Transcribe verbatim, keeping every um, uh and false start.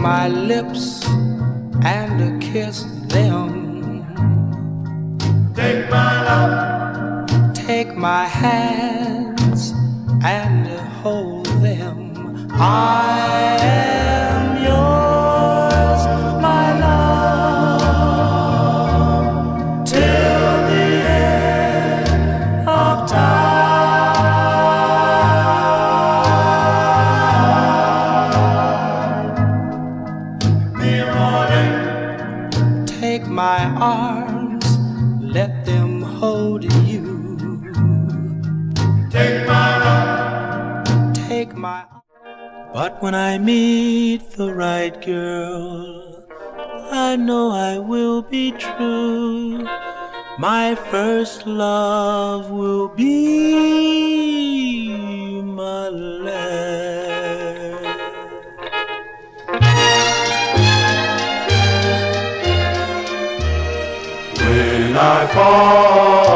my lips and kiss them. Take my love. Take my hands and hold them. I am yours, my love, till the end of time. Take my arms, let them hold you. Take my love. Take my. But when I meet the right girl, I know I will be true. My first love will be my last. When I fall